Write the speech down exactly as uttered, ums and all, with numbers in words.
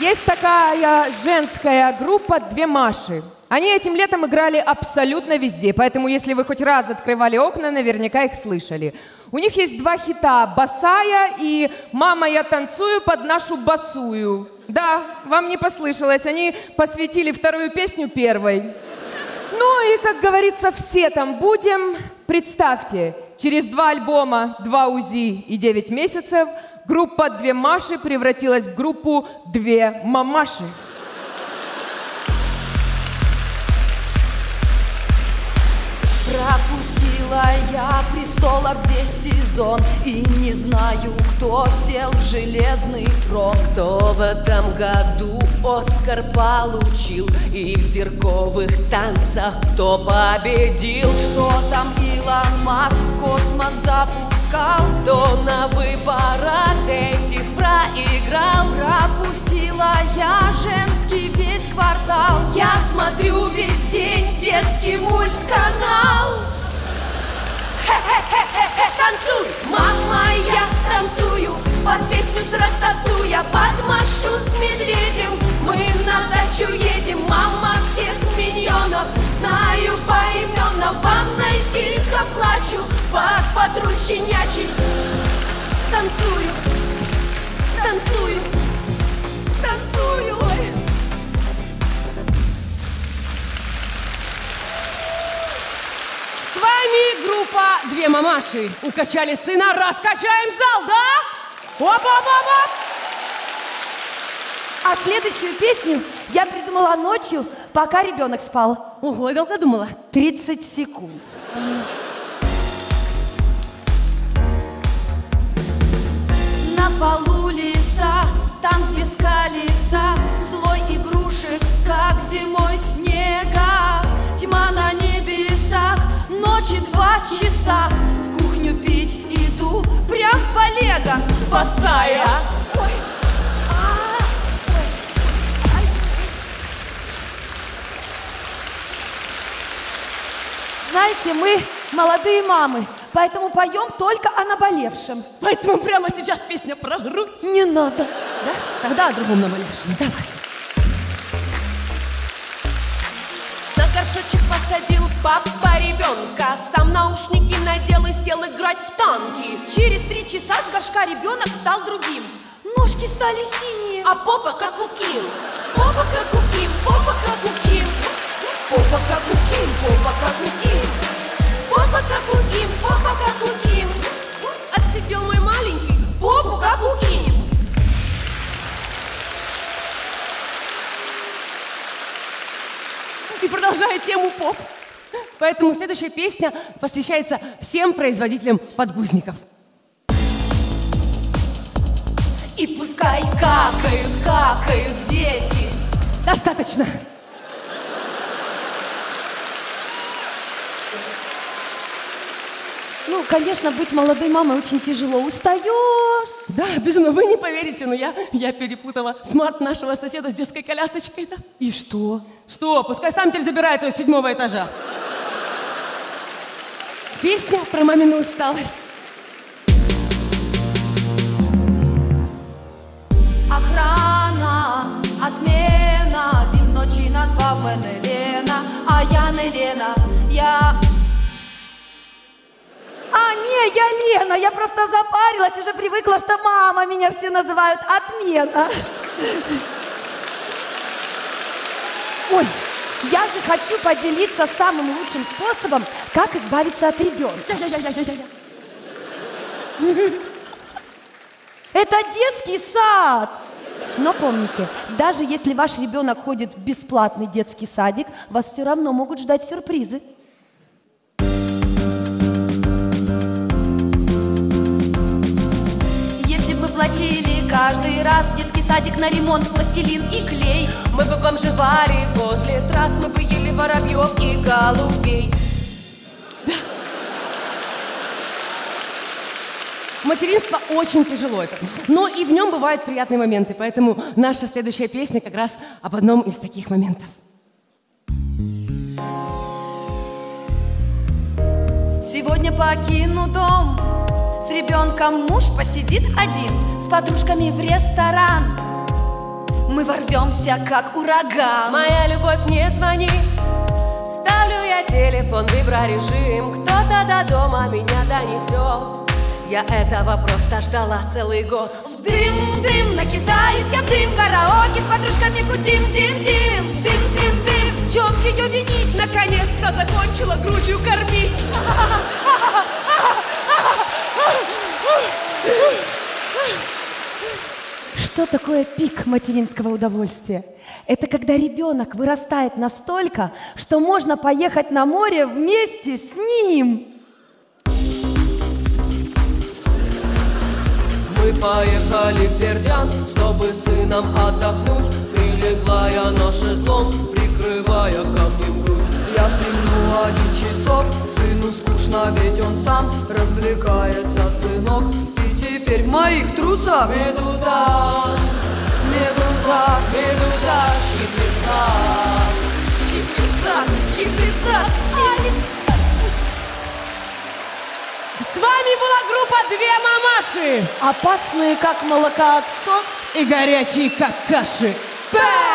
Есть такая женская группа «Две Маши». Они этим летом играли абсолютно везде, поэтому если вы хоть раз открывали окна, наверняка их слышали. У них есть два хита «Босая» и «Мама, я танцую под нашу босую». Да, вам не послышалось, они посвятили вторую песню первой. Ну и, как говорится, все там будем. Представьте, через два альбома, два УЗИ и девять месяцев группа «Две Маши» превратилась в группу «Две Мамаши». Пропустила я престолов весь сезон и не знаю, кто сел в железный трон. Кто в этом году Оскар получил и в зерковых танцах кто победил? Что там Илон Маск в космос запускал? Кто на выборах этих проиграл? Пропустила я женский весь квартал. Я смотрю весь день детский мультканал. Хе-хе-хе-хе-хе, танцуй! Мама, я танцую под песню с рататуй. Я под Машу с медведем мы на дачу едем. Мама всех миньонов знаю поименно. Вам найти тихо плачу под патруль щенячий. Танцую, танцую, танцую. С вами группа «Две Мамаши». Укачали сына, раскачаем зал, да? Оп-оп-оп-оп! А следующую песню я придумала ночью, пока ребенок спал. Ого, я долго думала. тридцать секунд. На полу леса, там без колеса, слой игрушек, как зимой снега. Тьма на небесах, ночи два часа. В кухню пить иду, прям по лего. Босая. Ой. А, ой. Ай. Знаете, мы молодые мамы, поэтому поем только о наболевшем. Поэтому прямо сейчас песня про грудь. Не надо. Да? Тогда о другом наболевшем. Давай. На горшочек посадил папа ребенка, сам наушники надел и сел играть в танки. Через три часа с горшка ребенок стал другим. Ножки стали синие, А попа как у Ким. Попа как у Ким, попа как у Ким. Попа как у Ким, попа как у Ким. Попа как у Ким, попа как у Ким. Отсидел мой маленький, попу как у Ким. И продолжая тему поп. Поэтому следующая песня посвящается всем производителям подгузников. и пускай какают, какают дети. Достаточно. Ну, конечно, быть молодой мамой очень тяжело. Устаешь. Да, безумно, вы не поверите, но я, я перепутала смарт нашего соседа с детской колясочкой. Да? И что? Что? Пускай сам теперь забирает ее с седьмого этажа. Песня про мамину усталость. Охрана, отмена, він вночі назвав мене Лена, а я не Лена, я... А, не, я Лена, я просто запарилась, уже привыкла, что мама меня все называют отмена. Ой, я же хочу поделиться самым лучшим способом, как избавиться от ребенка. Я-я-я-я-я-я. Это детский сад. Но помните, даже если ваш ребенок ходит в бесплатный детский садик, вас все равно могут ждать сюрпризы. Если бы мы платили каждый раз в детский садик на ремонт, пластилин и клей, мы бы бомжевали возле трасс, мы бы ели воробьев и голубей. Материнство очень тяжело это, но и в нем бывают приятные моменты, поэтому наша следующая песня как раз об одном из таких моментов. сегодня покину дом, с ребенком муж посидит один, с подружками в ресторан. Мы ворвемся, как ураган. Моя любовь, не звони. Ставлю я телефон в виброрежим. Кто-то до дома меня донесет. Я этого просто ждала целый год. В дым, дым, накидаюсь я в дым. Караоке с подружками кутим, дим, дим. Дым, дым, дым, в чем ее винить? Наконец-то закончила грудью кормить. Что такое пик материнского удовольствия? Это когда ребенок вырастает настолько, что можно поехать на море вместе с ним. Мы поехали в Бердянск, чтобы с сыном отдохнуть. Прилегла я на шезлонг, прикрывая камнем грудь. Я стрельну один часок, сыну скучно, ведь он сам развлекается, сынок. И теперь в моих трусах Медуза, медуза, медуза, щиплется, щиплется, щиплется, щиплется. С вами была группа «Две мамаши» Опасные, как молокоотсос. и горячие, как каши. Бэй!